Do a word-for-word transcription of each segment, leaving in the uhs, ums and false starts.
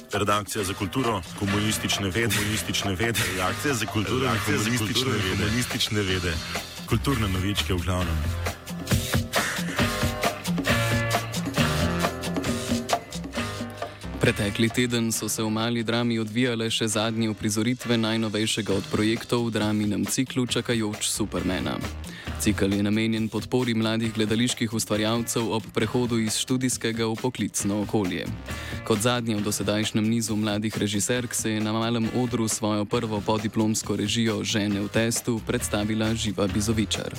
Redakcija za kulturo, komunistične vede, komunistične vede, redakcija za kulturo, redakcija za komunistične vede, komunistične vede, kulturne novičke v glavnem. Pretekli teden so se v Mali drami odvijale še zadnje uprizoritve najnovejšega od projektov v draminem ciklu Čakajoč Supermana. Cikel je namenjen podpori mladih gledaliških ustvarjalcev ob prehodu iz študijskega v poklicno okolje. Kot zadnja v dosedajšnjem nizu mladih režiserk se je na malem odru svojo prvo podiplomsko režijo Žene v testu predstavila Živa Bizovičar.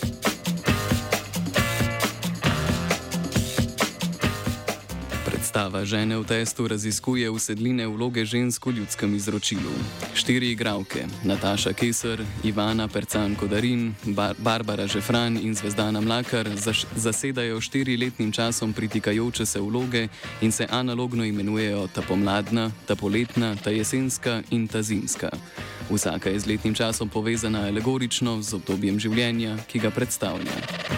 Predstava Žene v testu raziskuje usedline vloge žensk v ljudskem izročilu. Štiri igralke, Nataša Keser, Ivana Percan-Kodarin, Bar- Barbara Žefran in Zvezdana Mlakar, zaš- zasedajo štiriletnim časom pritikajoče se vloge in se analogno imenujejo ta pomladna, ta poletna, ta jesenska in ta zimska. Vsaka je z letnim časom povezana alegorično z obdobjem življenja, ki ga predstavlja.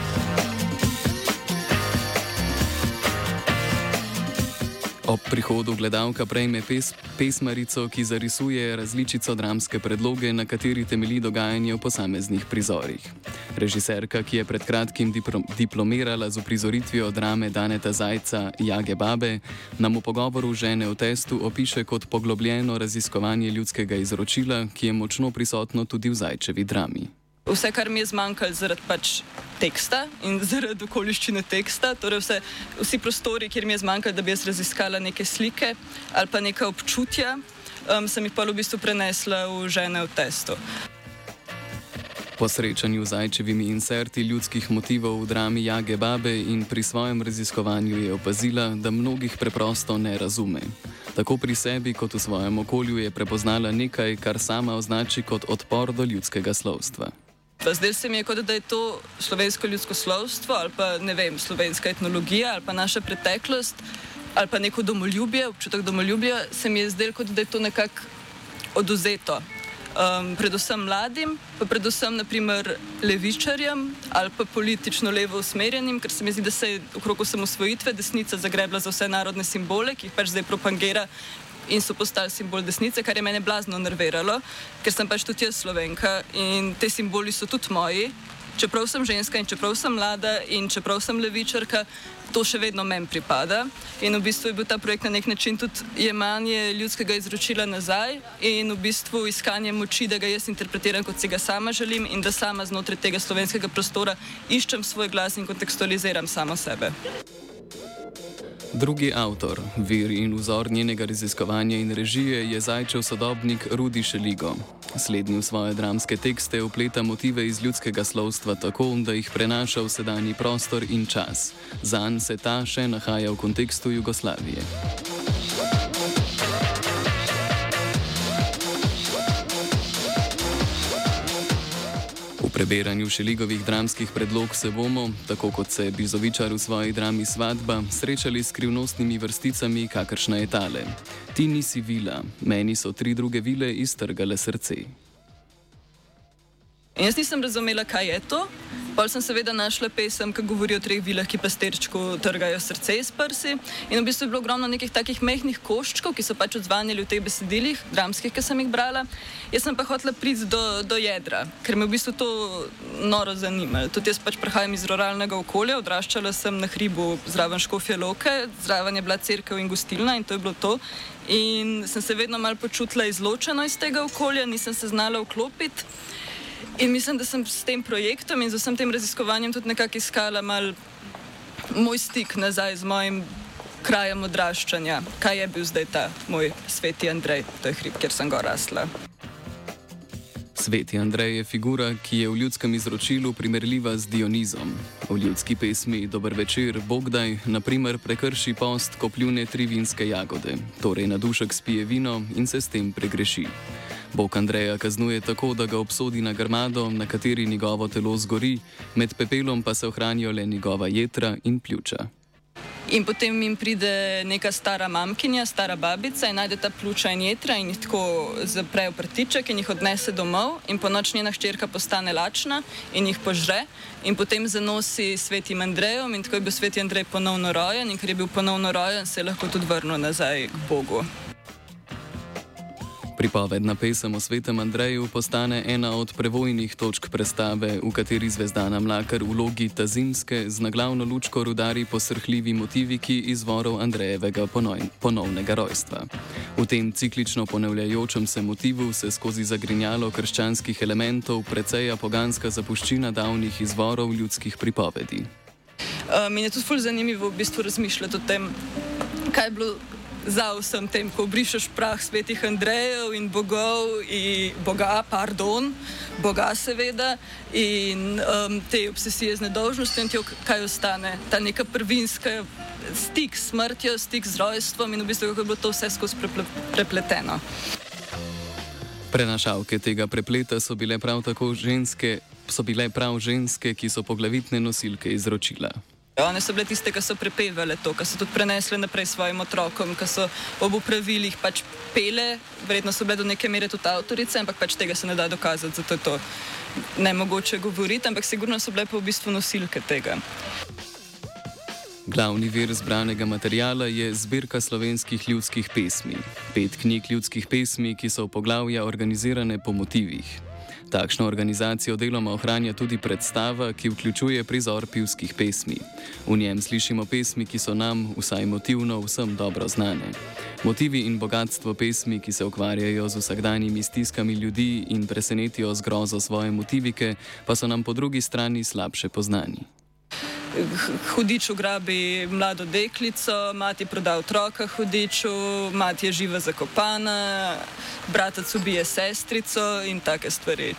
Ob prihodu gledalka prejme pes, pesmarico, ki zarisuje različico dramske predloge, na kateri temelji dogajanje v posameznih prizorih. Režiserka, ki je pred kratkim diplo, diplomirala z uprizoritvijo drame Daneta Zajca Jage Babe, nam v pogovoru Žene v testu opiše kot poglobljeno raziskovanje ljudskega izročila, ki je močno prisotno tudi v Zajčevi drami. Vse, kar mi je zmanjkalo zaradi pač teksta in zaradi okoliščine teksta, torej vse, vsi prostori, kjer mi je zmanjkalo, da bi jaz raziskala neke slike ali pa neka občutja, um, sem jih pa v bistvu prenesla v Žene v testu. Po srečanju z Zajčevimi inserti ljudskih motivov v drami Jage Babe in pri svojem raziskovanju je opazila, da mnogih preprosto ne razume. Tako pri sebi kot v svojem okolju je prepoznala nekaj, kar sama označi kot odpor do ljudskega slovstva. Zdaj se mi je, kot da je to slovensko ljudsko slovstvo ali pa, ne vem, slovenska etnologija ali pa naša preteklost ali pa neko domoljubje, občutek domoljubja, se mi je zdelo, kot da je to nekako oduzeto. Um, predvsem mladim, pa predvsem naprimer levičarjem ali pa politično levo usmerjenim, ker se mi zdi, da se je okrog osamosvojitve desnica zagrebla za vse narodne simbole, ki jih pač zdaj propagira in so postali simbol desnice, kar je mene blazno nerviralo, ker sem pač tudi jaz Slovenka in te simboli so tudi moji, čeprav sem ženska in čeprav sem mlada in čeprav sem levičarka, to še vedno meni pripada. In v bistvu je bil ta projekt na nek način tudi jemanje ljudskega izročila nazaj in v bistvu iskanje moči, da ga jaz interpretiram, kot si ga sama želim in da sama znotraj tega slovenskega prostora iščem svoj glas in kontekstualiziram samo sebe. Drugi avtor, vir in vzor njenega raziskovanja in režije je Zajčev sodobnik Rudi Šeligo. Slednji v svoje dramske tekste vpleta motive iz ljudskega slovstva tako, da jih prenaša v sedanji prostor in čas. Zanj se ta še nahaja v kontekstu Jugoslavije. V preberanju Šeligovih dramskih predlog se bomo, tako kot se Bizovičar v svoji drami Svadba, srečali s skrivnostnimi vrsticami, kakršna je tale. Ti nisi vila, meni so tri druge vile iztrgale srce. In jaz nisem razumela, kaj je to. Pol sem seveda našla pesem, ki govori o treh vilah, ki pastirčku trgajo srce iz prsi. In v bistvu je bilo ogromno nekih takih mehkih koščkov, ki so pač odzvanjali v teh besedilih, dramskih, ki sem jih brala. Jaz sem pa hotela priti do, do jedra, ker me v bistvu to noro zanima. Tudi jaz pač prihajam iz ruralnega okolja, odraščala sem na hribu zraven Škofje Loke, zraven je bila cerkev in gostilna in to je bilo to. In sem se vedno malo počutila izločeno iz tega okolja, nisem se znala vklopiti. In mislim, da sem s tem projektom in z vsem tem raziskovanjem tudi nekako iskala mal moj stik nazaj z mojim krajem odraščanja. Kaj je bil zdaj ta moj Sveti Andrej, to je hrib, kjer sem ga rasla. Sveti Andrej je figura, ki je v ljudskem izročilu primerljiva z Dionizom. V ljudski pesmi Dober večer, Bogdaj, na primer prekrši post, ko pljune tri vinske jagode, torej na dušek spije vino in se s tem pregreši. Bog Andreja kaznuje tako, da ga obsodi na grmado, na kateri njegovo telo zgori, med pepelom pa se ohranijo le njegova jetra in pljuča. In potem jim pride neka stara mamkinja, stara babica in najde ta pljuča in jetra in jih tako zapre v prtiček in jih odnese domov in po noč njena hčerka postane lačna in jih požre in potem zanosi Svetim Andrejem in tako je bil Sveti Andrej ponovno rojen in ker je bil ponovno rojen, se je lahko tudi vrnil nazaj k Bogu. Pripovedna pesem o svetem Andreju postane ena od prevojnih točk predstave, v kateri Zvezdana Mlakar v vlogi Tazimske z naglavno lučko rudari posrhljivi motiviki izvorov Andrejevega ponoj, ponovnega rojstva. V tem ciklično ponavljajočem se motivu se skozi zagrinjalo krščanskih elementov preceja poganska zapuščina davnih izvorov ljudskih pripovedi. Uh, meni je tudi ful zanimivo v bistvu razmišljati o tem, kaj je bilo za vsem tem, ko brišeš prah svetih Andrejev in bogov in boga, pardon, boga seveda in um, te obsesije z nedolžnostjo in ti kaj ostane, ta neka prvinska stik s smrtjo, stik z rojstvom in v bistvu kako je bilo to vse skozi preple, prepleteno. Prenašalke tega prepleta so bile prav tako ženske, so bile prav ženske, ki so poglavitne nosilke izročila. One so bile tiste, ki so prepevale to, ki so tudi prenesle naprej svojim otrokom, ki so ob upravilih pač pele, verjetno so bile do neke mere tudi avtorice, ampak pač tega se ne da dokazati, zato je to nemogoče govoriti, ampak sigurno so bile pa v bistvu nosilke tega. Glavni vir zbranega materijala je zbirka slovenskih ljudskih pesmi. Pet knjig ljudskih pesmi, ki so v poglavja organizirane po motivih. Takšno organizacijo deloma ohranja tudi predstava, ki vključuje prizor pivskih pesmi. V njem slišimo pesmi, ki so nam, vsaj motivno, vsem dobro znane. Motivi in bogatstvo pesmi, ki se ukvarjajo z vsakdanjimi stiskami ljudi in presenetijo z grozo svoje motivike, pa so nam po drugi strani slabše poznani. Hudič ugrabi mlado deklico, mati proda otroka hudiču, mati je živa zakopana, bratec ubije sestrico in take stvari.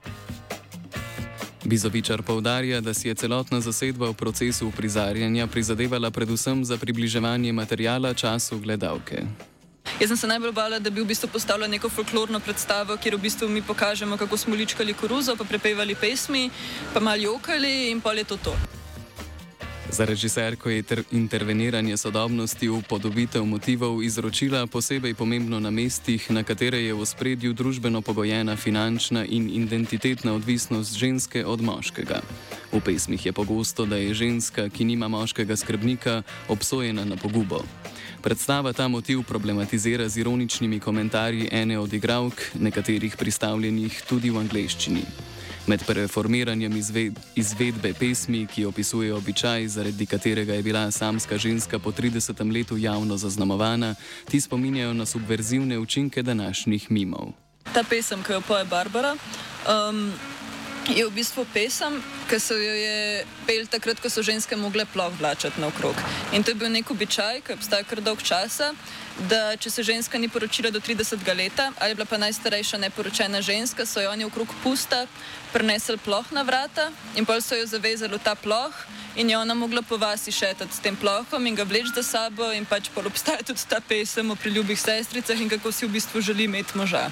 Bizovičar poudarja, da si je celotna zasedba v procesu uprizarjanja prizadevala predvsem za približevanje materijala času gledalke. Jaz sem se najbolj bala, da bi v bistvu postavila neko folklorno predstavo, kjer v bistvu mi pokažemo, kako smo ličkali koruzo, pa prepevali pesmi, pa malo jokali in pol je to to. Za režiserko je interveniranje sodobnosti v podobitev motivov izročila posebej pomembno na mestih, na katere je v ospredju družbeno pogojena finančna in identitetna odvisnost ženske od moškega. V pesmih je pogosto, da je ženska, ki nima moškega skrbnika, obsojena na pogubo. Predstava ta motiv problematizira z ironičnimi komentarji ene od igralk, nekaterih pristavljenih tudi v angleščini. Med preformiranjem izved, izvedbe pesmi, ki opisuje običaj, zaradi katerega je bila samska ženska po tridesetem letu javno zaznamovana, ti spominjajo na subverzivne učinke današnjih mimov. Ta pesem, ki jo poje Barbara, um, je v bistvu pesem, ki so jo je pel takrat, ko so ženske mogle ploh vlačati naokrog. In to je bil nek običaj, ki je obstajal kar dolg časa, da če se ženska ni poročila do tridesetega leta, ali je bila pa najstarejša neporočena ženska, so jo oni okrog pusta prinesli ploh na vrata in pol so jo zavezali v ta ploh in je ona mogla po vasi šetati s tem plohom in ga vleči za sabo in pač pol obstaja tudi ta pesem o priljubih sestricah in kako si v bistvu želi imeti moža.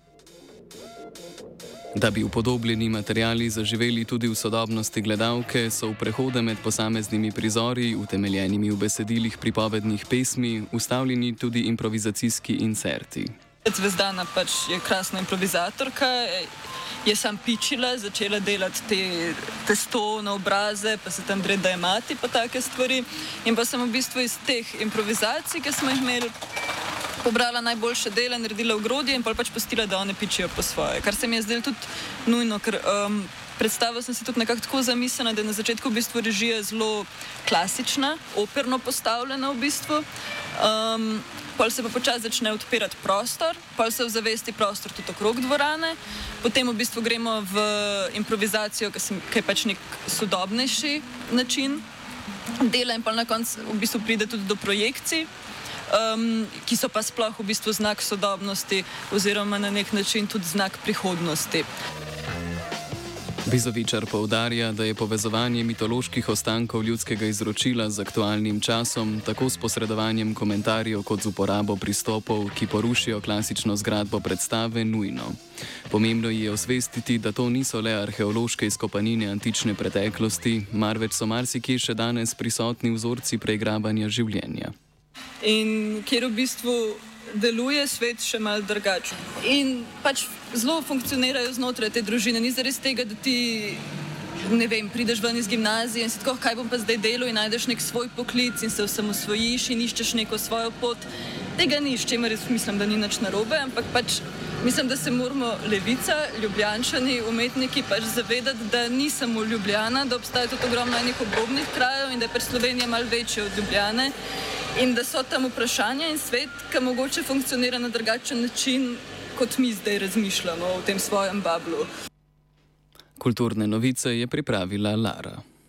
Da bi upodobljeni materiali zaživeli tudi v sodobnosti gledalke, so v prehode med posameznimi prizori, utemeljenimi v besedilih pripovednih pesmi, ustavljeni tudi improvizacijski inserti. Zvezdana pač je krasna improvizatorka, je sam pičila, začela delati te testo na obraze, pa se tam dreda je mati, pa take stvari. In pa sem v bistvu iz teh improvizacij, ki smo jih imeli, pobrala najboljše dele, naredila ogrodje in pa pač pustila, da one pičijo po svoje. Kar se mi je zdelo tudi nujno, ker um, predstavo sem si tudi nekako tako zamislila, da je na začetku v bistvu režija zelo klasična, operno postavljena v bistvu. Um, pol se pa počasi začne odpirati prostor, pol se v zavesti prostor tudi okrog dvorane, potem v bistvu gremo v improvizacijo, ki je pač nek sodobnejši način dela in pol na koncu v bistvu pride tudi do projekcij. Um, ki so pa sploh v bistvu znak sodobnosti oziroma na nek način tudi znak prihodnosti. Bizovičar poudarja, da je povezovanje mitoloških ostankov ljudskega izročila z aktualnim časom, tako s posredovanjem komentarjev kot z uporabo pristopov, ki porušijo klasično zgradbo predstave, nujno. Pomembno je osvestiti, da to niso le arheološke izkopanine antične preteklosti, marveč so marsikje še danes prisotni vzorci preigravanja življenja. In kjer v bistvu deluje svet še malo drugače. In pač zelo funkcionirajo znotraj te družine. Ni zares tega, da ti, ne vem, prideš ven iz gimnazije in si tako, kaj bom pa zdaj delal in najdeš nek svoj poklic in se osamosvojiš in iščeš neko svojo pot. tega ni, s čimer jaz mislim, da ni nič narobe, ampak pač mislim, da se moramo Levica, Ljubljančani, umetniki pač zavedati, da ni samo Ljubljana, da obstaja tudi ogromno enih obrobnih krajev in da je pač Slovenija malo večja od Ljubljane in da so tam vprašanja in svet, ki mogoče funkcionira na drugačen način, kot mi zdaj razmišljamo v tem svojem bablu. Kulturne novice je pripravila Lara.